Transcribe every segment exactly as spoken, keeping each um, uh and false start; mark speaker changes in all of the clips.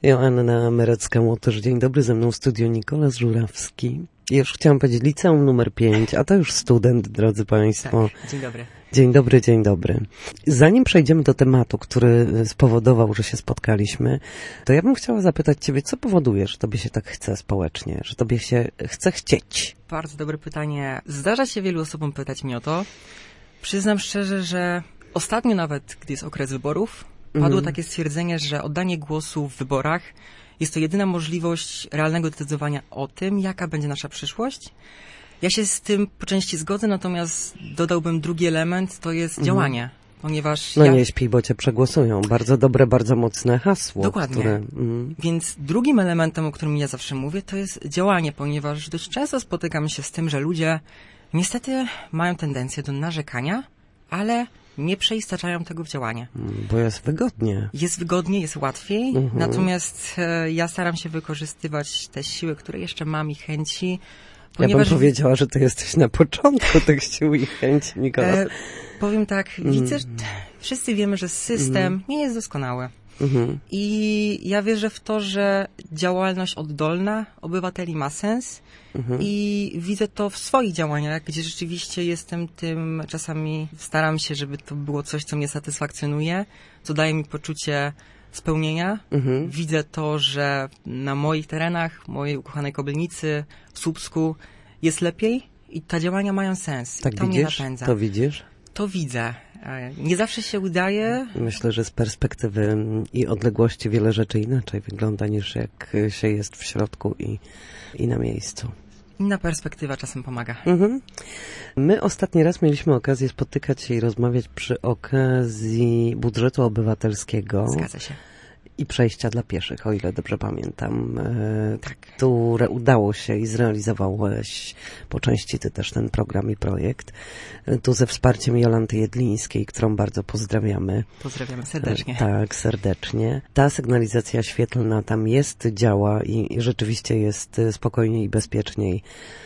Speaker 1: Joanna Merecka-Łotysz. Dzień dobry, ze mną w studiu Nikolas Żurawski. Już chciałam powiedzieć liceum numer pięć, a to już student, drodzy Państwo.
Speaker 2: Tak, dzień dobry.
Speaker 1: Dzień dobry, dzień dobry. Zanim przejdziemy do tematu, który spowodował, że się spotkaliśmy, to ja bym chciała zapytać Ciebie, co powoduje, że Tobie się tak chce społecznie, że Tobie się chce chcieć?
Speaker 2: Bardzo dobre pytanie. Zdarza się wielu osobom pytać mnie o to. Przyznam szczerze, że ostatnio nawet, gdy jest okres wyborów, padło mm. takie stwierdzenie, że oddanie głosu w wyborach jest to jedyna możliwość realnego decydowania o tym, jaka będzie nasza przyszłość. Ja się z tym po części zgodzę, natomiast dodałbym drugi element, to jest mm. działanie. Ponieważ
Speaker 1: no
Speaker 2: ja...
Speaker 1: nie śpij, bo cię przegłosują. Bardzo dobre, bardzo mocne hasło.
Speaker 2: Dokładnie.
Speaker 1: Które, mm.
Speaker 2: Więc drugim elementem, o którym ja zawsze mówię, to jest działanie, ponieważ dość często spotykam się z tym, że ludzie niestety mają tendencję do narzekania, ale nie przeistaczają tego w działanie.
Speaker 1: Bo jest wygodnie.
Speaker 2: Jest wygodnie, jest łatwiej,
Speaker 1: Mhm.
Speaker 2: natomiast e, ja staram się wykorzystywać te siły, które jeszcze mam i chęci.
Speaker 1: Ponieważ... Ja bym powiedziała, że ty jesteś na początku tych sił i chęci, Nikola. E,
Speaker 2: powiem tak, mm. widzę, że wszyscy wiemy, że system mm. nie jest doskonały. Mhm. I ja wierzę w to, że działalność oddolna obywateli ma sens mhm. i widzę to w swoich działaniach, gdzie rzeczywiście jestem tym, czasami staram się, żeby to było coś, co mnie satysfakcjonuje, co daje mi poczucie spełnienia. Mhm. Widzę to, że na moich terenach, mojej ukochanej Kobylnicy, w Słupsku jest lepiej i te działania mają sens.
Speaker 1: Tak
Speaker 2: to
Speaker 1: widzisz?
Speaker 2: mnie napędza.
Speaker 1: To widzisz?
Speaker 2: To widzę. Nie zawsze się udaje.
Speaker 1: Myślę, że z perspektywy i odległości wiele rzeczy inaczej wygląda niż jak się jest w środku i, i na miejscu.
Speaker 2: Inna perspektywa czasem pomaga.
Speaker 1: Mhm. My ostatni raz mieliśmy okazję spotykać się i rozmawiać przy okazji budżetu obywatelskiego.
Speaker 2: Zgadza się.
Speaker 1: I przejścia dla pieszych, o ile dobrze pamiętam, e,
Speaker 2: tak.
Speaker 1: które udało się i zrealizowałeś po części ty też ten program i projekt. E, tu ze wsparciem Jolanty Jedlińskiej, którą bardzo pozdrawiamy.
Speaker 2: Pozdrawiamy serdecznie.
Speaker 1: E, tak, serdecznie. Ta sygnalizacja świetlna tam jest, działa i, i rzeczywiście jest spokojniej i bezpieczniej.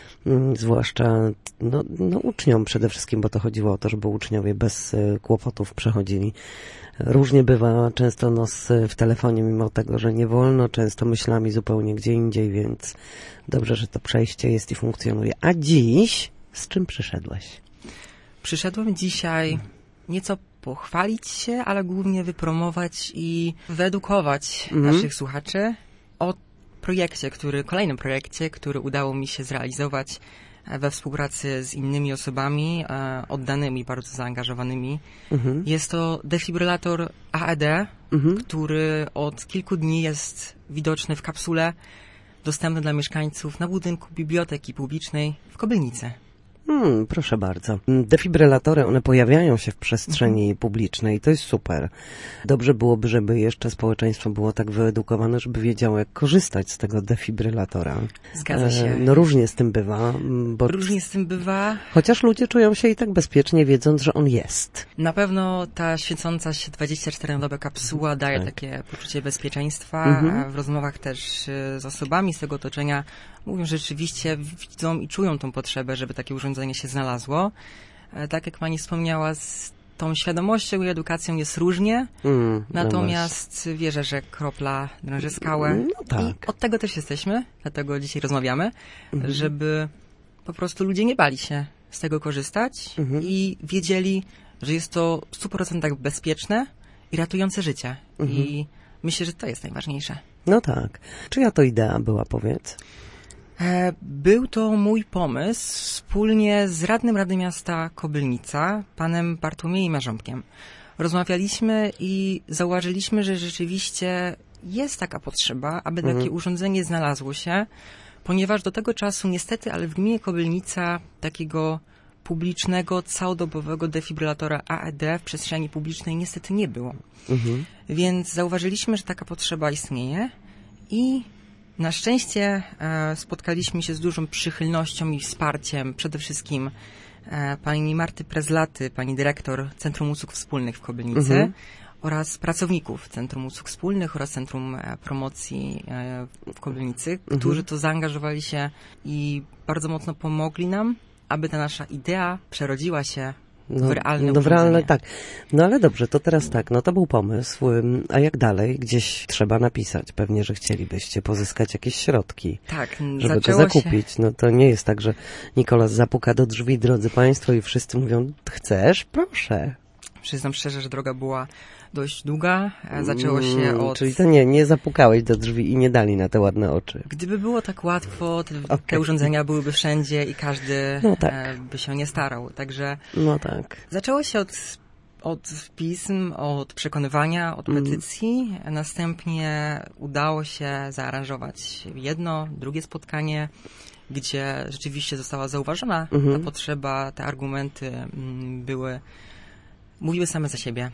Speaker 1: Zwłaszcza no, no, uczniom przede wszystkim, bo to chodziło o to, żeby uczniowie bez y, kłopotów przechodzili. Różnie bywa często nos w telefonie, mimo tego, że nie wolno, często myślami zupełnie gdzie indziej, więc dobrze, że to przejście jest i funkcjonuje. A dziś z czym przyszedłeś?
Speaker 2: Przyszedłem dzisiaj nieco pochwalić się, ale głównie wypromować i wyedukować mhm. naszych słuchaczy o projekcie, który, kolejnym projekcie, który udało mi się zrealizować we współpracy z innymi osobami e, oddanymi, bardzo zaangażowanymi. Mhm. Jest to defibrylator A E D, mhm. który od kilku dni jest widoczny w kapsule, dostępny dla mieszkańców na budynku Biblioteki Publicznej w Kobylnicy.
Speaker 1: Hmm, proszę bardzo. Defibrylatory, one pojawiają się w przestrzeni mhm. publicznej. To jest super. Dobrze byłoby, żeby jeszcze społeczeństwo było tak wyedukowane, żeby wiedziało, jak korzystać z tego defibrylatora.
Speaker 2: Zgadza się.
Speaker 1: E, no różnie z tym bywa. Bo...
Speaker 2: Różnie z tym bywa.
Speaker 1: Chociaż ludzie czują się i tak bezpiecznie, wiedząc, że on jest.
Speaker 2: Na pewno ta świecąca się dwadzieścia cztery na dobę kapsuła daje tak. takie poczucie bezpieczeństwa. Mhm. W rozmowach też z osobami z tego otoczenia mówią, że rzeczywiście widzą i czują tą potrzebę, żeby takie urządzenie się znalazło. Tak jak pani wspomniała, z tą świadomością i edukacją jest różnie, mm, natomiast no wierzę, że kropla drąży skałę.
Speaker 1: No tak.
Speaker 2: I od tego też jesteśmy, dlatego dzisiaj rozmawiamy, mm-hmm. żeby po prostu ludzie nie bali się z tego korzystać mm-hmm. i wiedzieli, że jest to w stu procentach bezpieczne i ratujące życie. Mm-hmm. I myślę, że to jest najważniejsze.
Speaker 1: No tak. Czyja to idea była, powiedz?
Speaker 2: Był to mój pomysł wspólnie z radnym Rady Miasta Kobylnica, panem Bartłomiejem Jarząbkiem. Rozmawialiśmy i zauważyliśmy, że rzeczywiście jest taka potrzeba, aby mhm. takie urządzenie znalazło się, ponieważ do tego czasu niestety, ale w gminie Kobylnica takiego publicznego, całodobowego defibrylatora A E D w przestrzeni publicznej niestety nie było. Mhm. Więc zauważyliśmy, że taka potrzeba istnieje i na szczęście e, spotkaliśmy się z dużą przychylnością i wsparciem przede wszystkim e, pani Marty Prezlaty, pani dyrektor Centrum Usług Wspólnych w Kobylnicy mhm. oraz pracowników Centrum Usług Wspólnych oraz Centrum e, Promocji e, w Kobylnicy, mhm. którzy to zaangażowali się i bardzo mocno pomogli nam, aby ta nasza idea przerodziła się
Speaker 1: No,
Speaker 2: w realne
Speaker 1: no w realne,
Speaker 2: urządzenie.
Speaker 1: tak. No ale dobrze, to teraz tak, no to był pomysł, ym, a jak dalej? Gdzieś trzeba napisać. Pewnie, że chcielibyście pozyskać jakieś środki,
Speaker 2: Tak,
Speaker 1: żeby to
Speaker 2: zaczęło
Speaker 1: zakupić.
Speaker 2: się...
Speaker 1: No to nie jest tak, że Nikolas zapuka do drzwi, drodzy Państwo, i wszyscy mówią, chcesz? Proszę.
Speaker 2: Przyznam szczerze, że droga była dość długa. Zaczęło się
Speaker 1: Mm,
Speaker 2: od...
Speaker 1: Czyli to nie, nie zapukałeś do drzwi i nie dali na te ładne oczy.
Speaker 2: Gdyby było tak łatwo, te,
Speaker 1: Okay.
Speaker 2: te urządzenia byłyby wszędzie i każdy
Speaker 1: No tak.
Speaker 2: e, by się nie starał. Także
Speaker 1: No tak.
Speaker 2: zaczęło się od, od pism, od przekonywania, od
Speaker 1: Mhm.
Speaker 2: petycji. Następnie udało się zaaranżować jedno, drugie spotkanie, gdzie rzeczywiście została zauważona
Speaker 1: Mhm.
Speaker 2: ta potrzeba, te argumenty mm, były, mówiły same za siebie.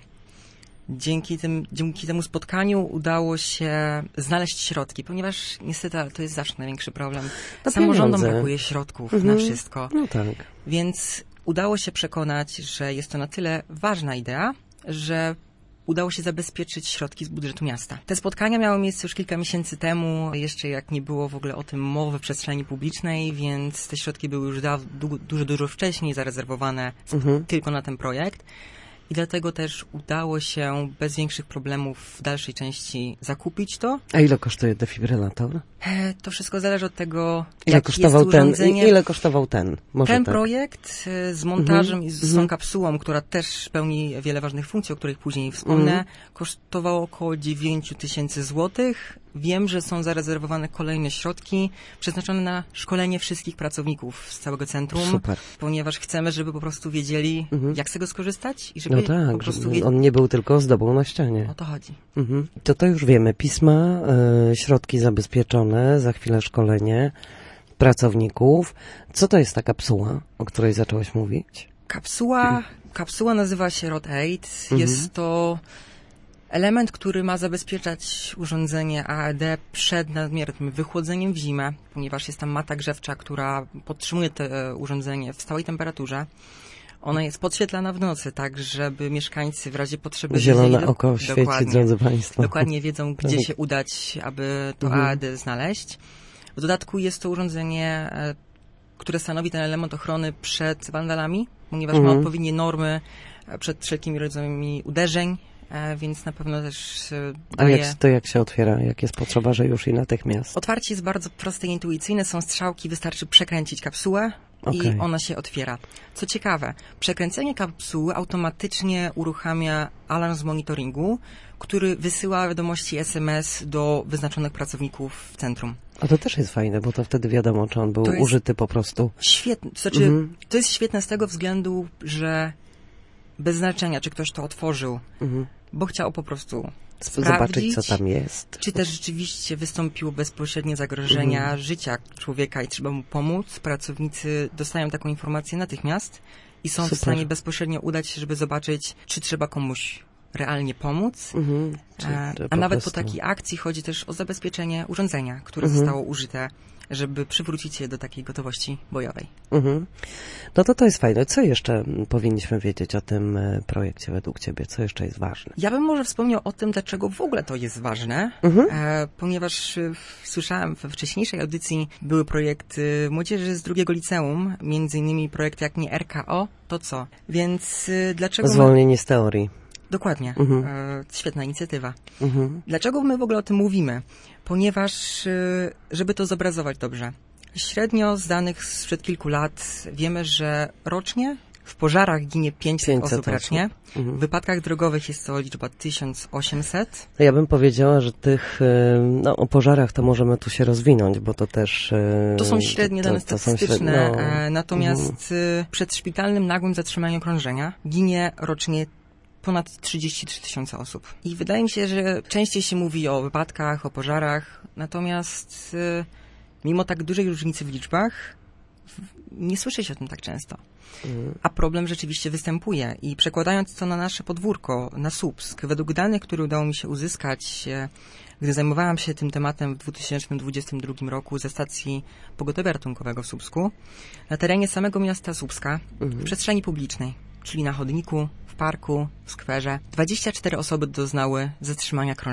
Speaker 2: Dzięki, tym, dzięki temu spotkaniu udało się znaleźć środki, ponieważ niestety to jest zawsze największy problem.
Speaker 1: No
Speaker 2: Samorządom
Speaker 1: pieniądze.
Speaker 2: brakuje środków
Speaker 1: Mhm.
Speaker 2: na wszystko,
Speaker 1: No tak.
Speaker 2: więc udało się przekonać, że jest to na tyle ważna idea, że udało się zabezpieczyć środki z budżetu miasta. Te spotkania miały miejsce już kilka miesięcy temu, jeszcze jak nie było w ogóle o tym mowy w przestrzeni publicznej, więc te środki były już da, du, dużo, dużo wcześniej zarezerwowane
Speaker 1: Mhm.
Speaker 2: tylko na ten projekt. I dlatego też udało się bez większych problemów w dalszej części zakupić to.
Speaker 1: A ile kosztuje defibrylator?
Speaker 2: E, to wszystko zależy od tego,
Speaker 1: Ile
Speaker 2: jak
Speaker 1: kosztował
Speaker 2: jest
Speaker 1: ten?
Speaker 2: urządzenie.
Speaker 1: Ile kosztował ten? Może
Speaker 2: Ten
Speaker 1: tak.
Speaker 2: projekt e, z montażem
Speaker 1: Mhm,
Speaker 2: i z
Speaker 1: mhm.
Speaker 2: tą kapsułą, która też pełni wiele ważnych funkcji, o których później wspomnę,
Speaker 1: Mhm.
Speaker 2: kosztował około dziewięć tysięcy złotych. Wiem, że są zarezerwowane kolejne środki przeznaczone na szkolenie wszystkich pracowników z całego centrum,
Speaker 1: Super.
Speaker 2: ponieważ chcemy, żeby po prostu wiedzieli,
Speaker 1: Mhm.
Speaker 2: jak z tego skorzystać i żeby
Speaker 1: No
Speaker 2: po
Speaker 1: tak,
Speaker 2: prostu
Speaker 1: żeby
Speaker 2: wiedzieli,
Speaker 1: on nie był tylko ozdobą na ścianie.
Speaker 2: o to chodzi.
Speaker 1: Mhm. To to już wiemy. Pisma, y, środki zabezpieczone, za chwilę szkolenie pracowników. Co to jest ta kapsuła, o której zacząłeś mówić?
Speaker 2: Kapsuła, kapsuła nazywa się Rod osiem.
Speaker 1: Mhm.
Speaker 2: Jest to element, który ma zabezpieczać urządzenie A E D przed nadmiernym wychłodzeniem w zimę, ponieważ jest tam mata grzewcza, która podtrzymuje to e, urządzenie w stałej temperaturze. Ona jest podświetlana w nocy, tak żeby mieszkańcy w razie potrzeby
Speaker 1: Zielone
Speaker 2: wiedzieli,
Speaker 1: oko świeci,
Speaker 2: dokładnie,
Speaker 1: drodzy Państwo.
Speaker 2: dokładnie wiedzą, gdzie
Speaker 1: Tak.
Speaker 2: się udać, aby to
Speaker 1: Mhm.
Speaker 2: A E D znaleźć. W dodatku jest to urządzenie, e, które stanowi ten element ochrony przed wandalami, ponieważ ma
Speaker 1: Mhm.
Speaker 2: odpowiednie normy e, przed wszelkimi rodzajami uderzeń, e, więc na pewno też e,
Speaker 1: A
Speaker 2: daje...
Speaker 1: jak to jak się otwiera? Jak jest potrzeba, że już i natychmiast?
Speaker 2: Otwarcie jest bardzo proste i intuicyjne, są strzałki, wystarczy przekręcić kapsułę i
Speaker 1: Okej.
Speaker 2: ona się otwiera. Co ciekawe, przekręcenie kapsuły automatycznie uruchamia alarm z monitoringu, który wysyła wiadomości S M S do wyznaczonych pracowników w centrum.
Speaker 1: A to też jest fajne, bo to wtedy wiadomo, czy on był
Speaker 2: To jest-
Speaker 1: użyty po prostu.
Speaker 2: Świetne, to znaczy,
Speaker 1: Mhm.
Speaker 2: to jest świetne z tego względu, że bez znaczenia, czy ktoś to otworzył,
Speaker 1: Mhm.
Speaker 2: bo chciał po prostu
Speaker 1: Zobaczyć,
Speaker 2: sprawdzić,
Speaker 1: co tam jest.
Speaker 2: czy też rzeczywiście wystąpiło bezpośrednie zagrożenia
Speaker 1: Mhm.
Speaker 2: życia człowieka i trzeba mu pomóc. Pracownicy dostają taką informację natychmiast i są
Speaker 1: Super.
Speaker 2: w stanie bezpośrednio udać się, żeby zobaczyć, czy trzeba komuś realnie pomóc.
Speaker 1: Mhm. Czy-
Speaker 2: E,
Speaker 1: czy
Speaker 2: A nawet
Speaker 1: prostu-
Speaker 2: po takiej akcji chodzi też o zabezpieczenie urządzenia, które
Speaker 1: Mhm.
Speaker 2: zostało użyte, żeby przywrócić je do takiej gotowości bojowej.
Speaker 1: Mhm. No to to jest fajne. Co jeszcze mm, powinniśmy wiedzieć o tym e, projekcie według Ciebie? Co jeszcze jest ważne?
Speaker 2: Ja bym może wspomniał o tym, dlaczego w ogóle to jest ważne,
Speaker 1: Mhm.
Speaker 2: e, ponieważ e, słyszałem we wcześniejszej audycji były projekty młodzieży z drugiego liceum, między innymi projekt jak nie R K O, to co? Więc e, dlaczego... my-
Speaker 1: Zwolnienie z teorii.
Speaker 2: Dokładnie,
Speaker 1: Mhm.
Speaker 2: e, świetna inicjatywa.
Speaker 1: Mhm.
Speaker 2: Dlaczego my w ogóle o tym mówimy? Ponieważ, e, żeby to zobrazować dobrze, średnio z danych sprzed kilku lat wiemy, że rocznie w pożarach ginie pięćset
Speaker 1: pięćset
Speaker 2: osób rocznie,
Speaker 1: osób. Mhm.
Speaker 2: w wypadkach drogowych jest to liczba tysiąc osiemset.
Speaker 1: Ja bym powiedziała, że tych, e, no o pożarach to możemy tu się rozwinąć, bo to też... e,
Speaker 2: To są średnie dane
Speaker 1: to są
Speaker 2: statystyczne,
Speaker 1: średnie- no.
Speaker 2: e, natomiast
Speaker 1: Mhm.
Speaker 2: e, przed szpitalnym nagłym zatrzymaniem krążenia ginie rocznie ponad trzydzieści trzy tysiące osób. I wydaje mi się, że częściej się mówi o wypadkach, o pożarach, natomiast e, mimo tak dużej różnicy w liczbach w- nie słyszy się o tym tak często.
Speaker 1: Mhm.
Speaker 2: A problem rzeczywiście występuje i przekładając to na nasze podwórko, na Słupsk, według danych, które udało mi się uzyskać, e, gdy zajmowałam się tym tematem w dwa tysiące dwudziestym drugim roku ze stacji pogotowia ratunkowego w Słupsku, na terenie samego miasta Słupska, w przestrzeni publicznej, czyli na chodniku, w parku, w skwerze, dwadzieścia cztery osoby doznały zatrzymania krążenia.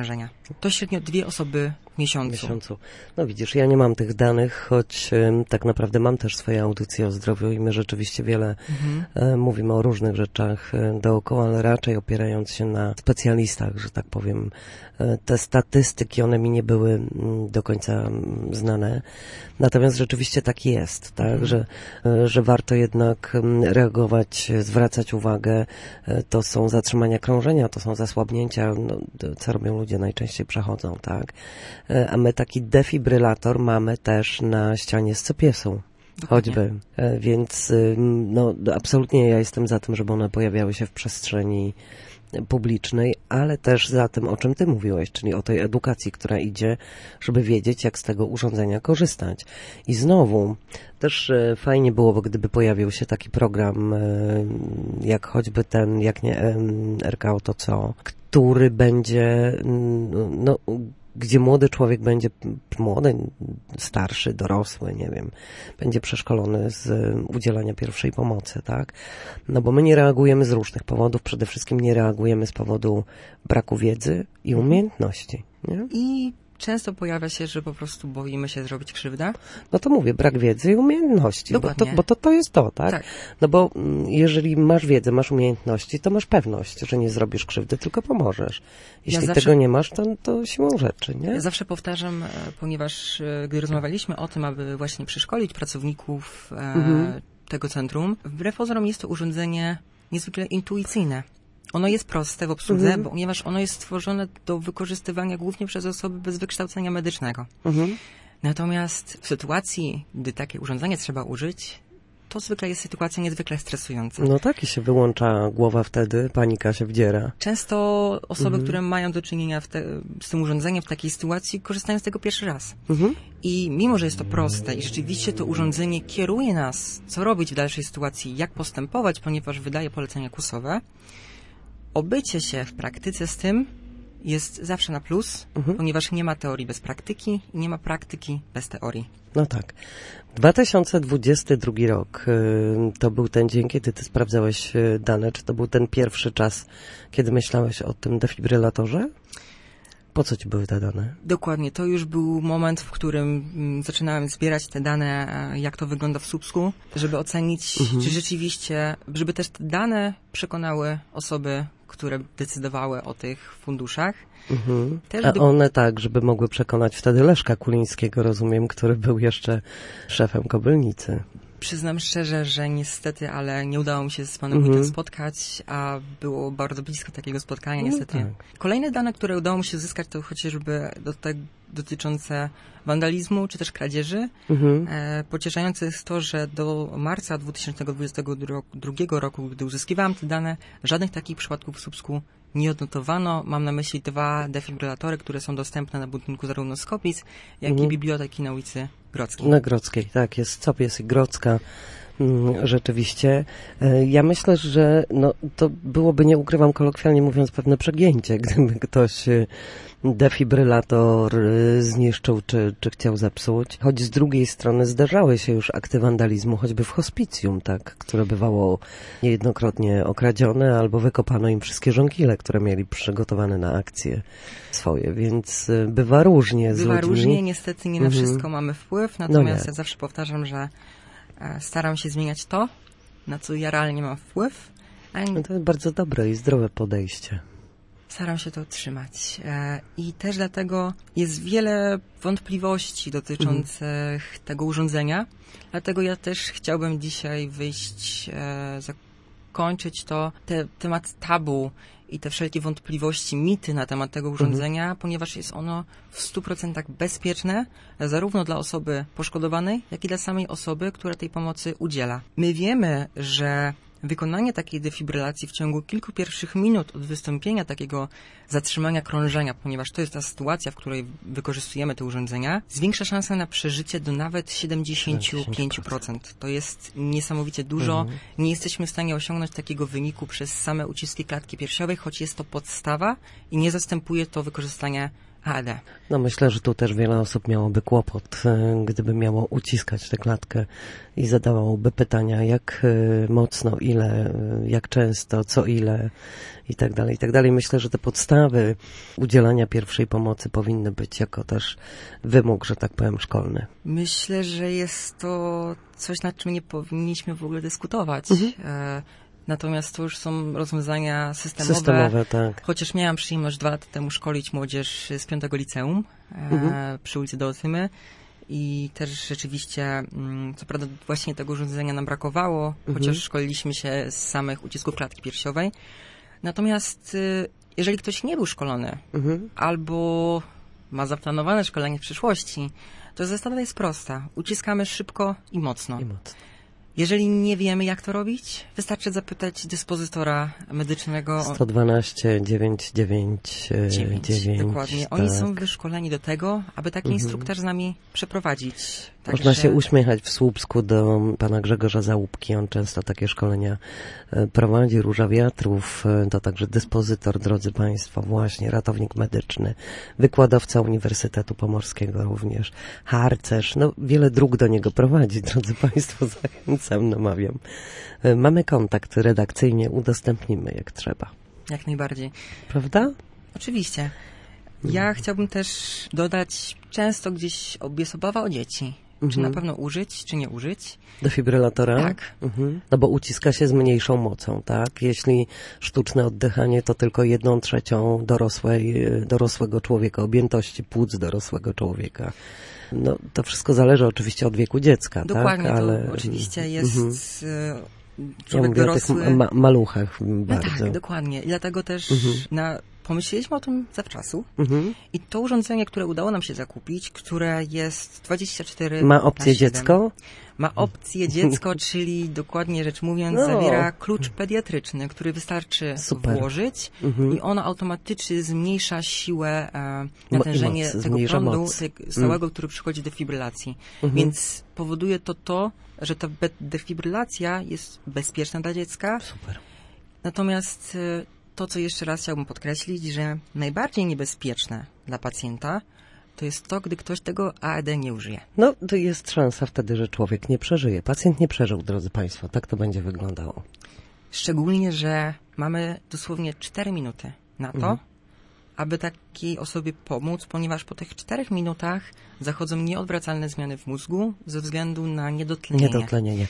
Speaker 2: To średnio dwie osoby w miesiącu.
Speaker 1: W miesiącu. No widzisz, ja nie mam tych danych, choć y, tak naprawdę mam też swoje audycje o zdrowiu i my rzeczywiście wiele mhm. y, mówimy o różnych rzeczach y, dookoła, ale raczej opierając się na specjalistach, że tak powiem. Y, te statystyki, one mi nie były y, do końca y, znane. Natomiast rzeczywiście tak jest, tak, mhm. że, y, że warto jednak y, reagować, zwracać uwagę. Y, to są zatrzymania krążenia, to są zasłabnięcia, no, co robią ludzie, najczęściej przechodzą, tak. A my taki defibrylator mamy też na ścianie z C P S-u. Choćby. Więc no, absolutnie ja jestem za tym, żeby one pojawiały się w przestrzeni publicznej, ale też za tym, o czym ty mówiłeś, czyli o tej edukacji, która idzie, żeby wiedzieć, jak z tego urządzenia korzystać. I znowu, też fajnie byłoby, gdyby pojawił się taki program, jak choćby ten, jak nie R K O, to co, który będzie, no, gdzie młody człowiek będzie, młody, starszy, dorosły, nie wiem, będzie przeszkolony z udzielania pierwszej pomocy, tak? No bo my nie reagujemy z różnych powodów, przede wszystkim nie reagujemy z powodu braku wiedzy i umiejętności, nie?
Speaker 2: I często pojawia się, że po prostu boimy się zrobić krzywdę.
Speaker 1: No to mówię, brak wiedzy i umiejętności, bo to, bo to to jest to, tak? tak? No bo jeżeli masz wiedzę, masz umiejętności, to masz pewność, że nie zrobisz krzywdy, tylko pomożesz. Jeśli ja zawsze, tego nie masz, to, to siłą rzeczy, nie?
Speaker 2: Ja zawsze powtarzam, ponieważ gdy rozmawialiśmy o tym, aby właśnie przeszkolić pracowników mhm. tego centrum, wbrew pozorom jest to urządzenie niezwykle intuicyjne. Ono jest proste w obsłudze, mhm. ponieważ ono jest stworzone do wykorzystywania głównie przez osoby bez wykształcenia medycznego. Mhm. Natomiast w sytuacji, gdy takie urządzenie trzeba użyć, to zwykle jest sytuacja niezwykle stresująca.
Speaker 1: No tak, i się wyłącza głowa wtedy, panika się wdziera.
Speaker 2: Często osoby, mhm. które mają do czynienia w te, z tym urządzeniem w takiej sytuacji, korzystają z tego pierwszy raz. Mhm. I mimo, że jest to proste i rzeczywiście to urządzenie kieruje nas, co robić w dalszej sytuacji, jak postępować, ponieważ wydaje polecenia kursowe, obycie się w praktyce z tym jest zawsze na plus, mhm. ponieważ nie ma teorii bez praktyki i nie ma praktyki bez teorii.
Speaker 1: No tak. dwa tysiące dwudziesty drugi rok to był ten dzień, kiedy ty sprawdzałeś dane. Czy to był ten pierwszy czas, kiedy myślałeś o tym defibrylatorze? Po co ci były te dane?
Speaker 2: Dokładnie. To już był moment, w którym zaczynałem zbierać te dane, jak to wygląda w Słupsku, żeby ocenić, mhm. czy rzeczywiście, żeby też te dane przekonały osoby, które decydowały o tych funduszach. Mhm. Też
Speaker 1: A
Speaker 2: do...
Speaker 1: one tak, żeby mogły przekonać wtedy Leszka Kulińskiego, rozumiem, który był jeszcze szefem Kobylnicy.
Speaker 2: Przyznam szczerze, że niestety, ale nie udało mi się z panem wójtem mm-hmm. spotkać, a było bardzo blisko takiego spotkania, niestety. No tak. Kolejne dane, które udało mi się uzyskać, to chociażby do te, dotyczące wandalizmu, czy też kradzieży. Mm-hmm. E, pocieszające jest to, że do marca dwa tysiące dwudziestego drugiego roku, gdy uzyskiwałam te dane, żadnych takich przypadków w Słupsku nie odnotowano. Mam na myśli dwa defibrylatory, które są dostępne na budynku zarówno Skopic, jak mm-hmm. i biblioteki na ulicy Grodzkiej.
Speaker 1: Na Grodzkiej, tak, jest Skopiec i Grodzka. Rzeczywiście. Ja myślę, że no, to byłoby, nie ukrywam, kolokwialnie mówiąc, pewne przegięcie, gdyby ktoś defibrylator zniszczył, czy, czy chciał zepsuć. Choć z drugiej strony zdarzały się już akty wandalizmu, choćby w hospicjum, tak, które bywało niejednokrotnie okradzione, albo wykopano im wszystkie żonkile, które mieli przygotowane na akcje swoje, więc bywa różnie z
Speaker 2: bywa
Speaker 1: ludźmi.
Speaker 2: Bywa różnie, niestety nie na mhm. wszystko mamy wpływ, natomiast no ja zawsze powtarzam, że staram się zmieniać to, na co ja realnie mam wpływ. A
Speaker 1: no to jest bardzo dobre i zdrowe podejście.
Speaker 2: Staram się to trzymać. I też dlatego jest wiele wątpliwości dotyczących mhm. tego urządzenia. Dlatego ja też chciałbym dzisiaj wyjść, zakończyć to, te, temat tabu i te wszelkie wątpliwości, mity na temat tego urządzenia, mhm. ponieważ jest ono w stu procentach bezpieczne, zarówno dla osoby poszkodowanej, jak i dla samej osoby, która tej pomocy udziela. My wiemy, że wykonanie takiej defibrylacji w ciągu kilku pierwszych minut od wystąpienia takiego zatrzymania krążenia, ponieważ to jest ta sytuacja, w której wykorzystujemy te urządzenia, zwiększa szansę na przeżycie do nawet siedemdziesiąt pięć procent. To jest niesamowicie dużo. Mhm. Nie jesteśmy w stanie osiągnąć takiego wyniku przez same uciski klatki piersiowej, choć jest to podstawa i nie zastępuje to wykorzystania A E D.
Speaker 1: No myślę, że tu też wiele osób miałoby kłopot, gdyby miało uciskać tę klatkę i zadawałoby pytania, jak mocno, ile, jak często, co ile i tak dalej, i tak dalej. Myślę, że te podstawy udzielania pierwszej pomocy powinny być jako też wymóg, że tak powiem, szkolny.
Speaker 2: Myślę, że jest to coś, nad czym nie powinniśmy w ogóle dyskutować.
Speaker 1: Mhm.
Speaker 2: E, natomiast to już są rozwiązania systemowe.
Speaker 1: Systemowe, tak.
Speaker 2: Chociaż miałam przyjemność dwa lata temu szkolić młodzież z piątego liceum e,
Speaker 1: Mhm.
Speaker 2: przy ulicy Dootymy i też rzeczywiście, mm, co prawda właśnie tego urządzenia nam brakowało,
Speaker 1: Mhm.
Speaker 2: chociaż szkoliliśmy się z samych ucisków klatki piersiowej. Natomiast y, jeżeli ktoś nie był szkolony
Speaker 1: Mhm.
Speaker 2: albo ma zaplanowane szkolenie w przyszłości, to zasada jest prosta. Uciskamy szybko i mocno.
Speaker 1: I mocno.
Speaker 2: Jeżeli nie wiemy, jak to robić, wystarczy zapytać dyspozytora medycznego. o-
Speaker 1: sto dwanaście dziewięćset dziewięćdziesiąt dziewięć.
Speaker 2: Dziewięć, dokładnie. Oni
Speaker 1: tak.
Speaker 2: są wyszkoleni do tego, aby taki
Speaker 1: Mhm.
Speaker 2: instruktaż z nami przeprowadzić.
Speaker 1: Można
Speaker 2: Także-
Speaker 1: się uśmiechać w Słupsku do pana Grzegorza Załupki. On często takie szkolenia e, prowadzi. Róża Wiatrów e, to także dyspozytor, drodzy państwo, właśnie ratownik medyczny, wykładowca Uniwersytetu Pomorskiego również, harcerz. No, wiele dróg do niego prowadzi, drodzy państwo, zachęcam, namawiam. E, Mamy kontakt redakcyjnie, udostępnimy jak trzeba.
Speaker 2: Jak najbardziej.
Speaker 1: Prawda?
Speaker 2: Oczywiście. Ja chciałbym też dodać, często gdzieś jest obawa o dzieci. Czy
Speaker 1: Mhm.
Speaker 2: na pewno użyć, czy nie użyć.
Speaker 1: Defibrylatora?
Speaker 2: Tak.
Speaker 1: Mhm. No bo uciska się z mniejszą mocą, tak? Jeśli sztuczne oddychanie to tylko jedną trzecią dorosłej, dorosłego człowieka, objętości płuc dorosłego człowieka. No to wszystko zależy oczywiście od wieku dziecka,
Speaker 2: Dokładnie,
Speaker 1: tak? Ale
Speaker 2: to oczywiście jest
Speaker 1: Mhm.
Speaker 2: y,
Speaker 1: Ja
Speaker 2: człowiek
Speaker 1: mówię
Speaker 2: dorosły.
Speaker 1: o tych ma- maluchach
Speaker 2: No
Speaker 1: bardzo.
Speaker 2: tak, dokładnie. I dlatego też
Speaker 1: Mhm.
Speaker 2: na, pomyśleliśmy o tym zawczasu.
Speaker 1: Mhm.
Speaker 2: I to urządzenie, które udało nam się zakupić, które jest dwadzieścia cztery
Speaker 1: Ma
Speaker 2: na
Speaker 1: opcję
Speaker 2: siedem.
Speaker 1: dziecko?
Speaker 2: Ma opcję dziecko, czyli dokładnie rzecz mówiąc
Speaker 1: No.
Speaker 2: zawiera klucz pediatryczny, który wystarczy
Speaker 1: Super.
Speaker 2: włożyć
Speaker 1: Mhm.
Speaker 2: i ono automatycznie zmniejsza siłę, e,
Speaker 1: Mo-
Speaker 2: natężenie
Speaker 1: moc,
Speaker 2: tego
Speaker 1: zmniejsza
Speaker 2: prądu
Speaker 1: moc.
Speaker 2: tego stałego, który przychodzi do defibrylacji.
Speaker 1: Mhm.
Speaker 2: Więc powoduje to to, że ta be- defibrylacja jest bezpieczna dla dziecka.
Speaker 1: Super.
Speaker 2: Natomiast e, to, co jeszcze raz chciałbym podkreślić, że najbardziej niebezpieczne dla pacjenta to jest to, gdy ktoś tego A E D nie użyje.
Speaker 1: No to jest szansa wtedy, że człowiek nie przeżyje. Pacjent nie przeżył, drodzy państwo. Tak to będzie wyglądało.
Speaker 2: Szczególnie, że mamy dosłownie cztery minuty na to,
Speaker 1: Mhm.
Speaker 2: aby takiej osobie pomóc, ponieważ po tych czterech minutach zachodzą nieodwracalne zmiany w mózgu ze względu na niedotlenienie.
Speaker 1: Niedotlenienie.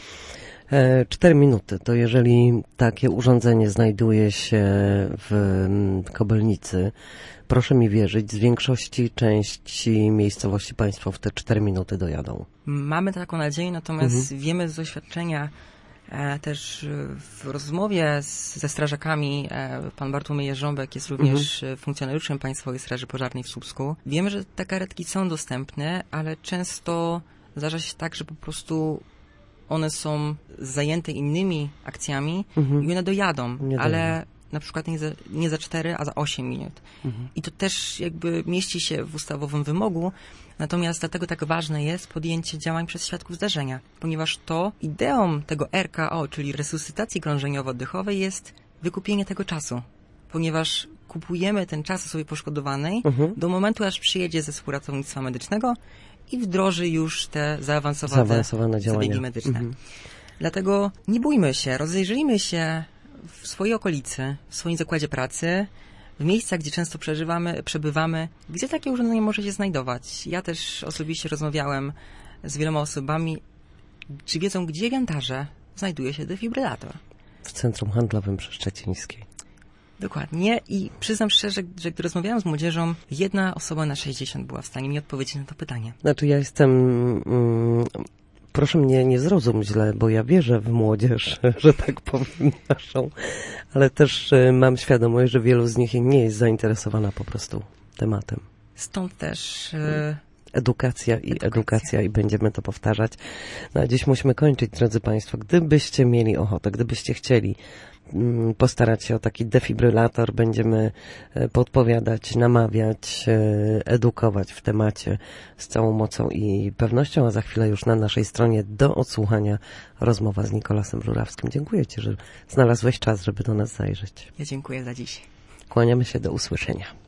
Speaker 1: E, Cztery minuty. To jeżeli takie urządzenie znajduje się w mm, Kobylnicy, proszę mi wierzyć, z większości części miejscowości państwo w te cztery minuty dojadą.
Speaker 2: Mamy taką nadzieję, natomiast
Speaker 1: Mhm.
Speaker 2: wiemy z doświadczenia e, też e, w rozmowie z, ze strażakami, e, pan Bartłomiej Jarząbek jest również
Speaker 1: Mhm.
Speaker 2: e, funkcjonariuszem Państwowej Straży Pożarnej w Słupsku. Wiemy, że te karetki są dostępne, ale często zdarza się tak, że po prostu one są zajęte innymi akcjami
Speaker 1: Mhm.
Speaker 2: i one dojadą,
Speaker 1: Nie
Speaker 2: ale
Speaker 1: dojadą.
Speaker 2: na przykład nie za, nie za cztery, a za osiem minut.
Speaker 1: Mhm.
Speaker 2: I to też jakby mieści się w ustawowym wymogu, natomiast dlatego tak ważne jest podjęcie działań przez świadków zdarzenia, ponieważ to ideą tego R K O, czyli resuscytacji krążeniowo-oddechowej, jest wykupienie tego czasu, ponieważ kupujemy ten czas osobie poszkodowanej
Speaker 1: Mhm.
Speaker 2: do momentu, aż przyjedzie zespół ratownictwa medycznego i wdroży już te zaawansowane,
Speaker 1: Zaawansowane działania.
Speaker 2: zabiegi medyczne.
Speaker 1: Mhm.
Speaker 2: Dlatego nie bójmy się, rozejrzyjmy się w swojej okolicy, w swoim zakładzie pracy, w miejscach, gdzie często przeżywamy, przebywamy, gdzie takie urządzenie może się znajdować. Ja też osobiście rozmawiałem z wieloma osobami, czy wiedzą, gdzie w Jantarze znajduje się defibrylator.
Speaker 1: W Centrum Handlowym przy Szczecińskiej.
Speaker 2: Dokładnie i przyznam szczerze, że gdy rozmawiałam z młodzieżą, jedna osoba na sześćdziesiąt była w stanie mi odpowiedzieć na to pytanie.
Speaker 1: Znaczy ja jestem... Mm, proszę mnie nie zrozum źle, bo ja wierzę w młodzież, że tak powiem naszą, ale też e, mam świadomość, że wielu z nich nie jest zainteresowana po prostu tematem.
Speaker 2: Stąd też... e,
Speaker 1: Edukacja i
Speaker 2: Edukacja.
Speaker 1: edukacja i będziemy to powtarzać. No a dziś musimy kończyć, drodzy państwo. Gdybyście mieli ochotę, gdybyście chcieli mm, postarać się o taki defibrylator, będziemy e, podpowiadać, namawiać, e, edukować w temacie z całą mocą i pewnością, a za chwilę już na naszej stronie do odsłuchania rozmowa z Nikolasem Żurawskim. Dziękuję Ci, że znalazłeś czas, żeby do nas zajrzeć.
Speaker 2: Ja dziękuję za dziś.
Speaker 1: Kłaniamy się, do usłyszenia.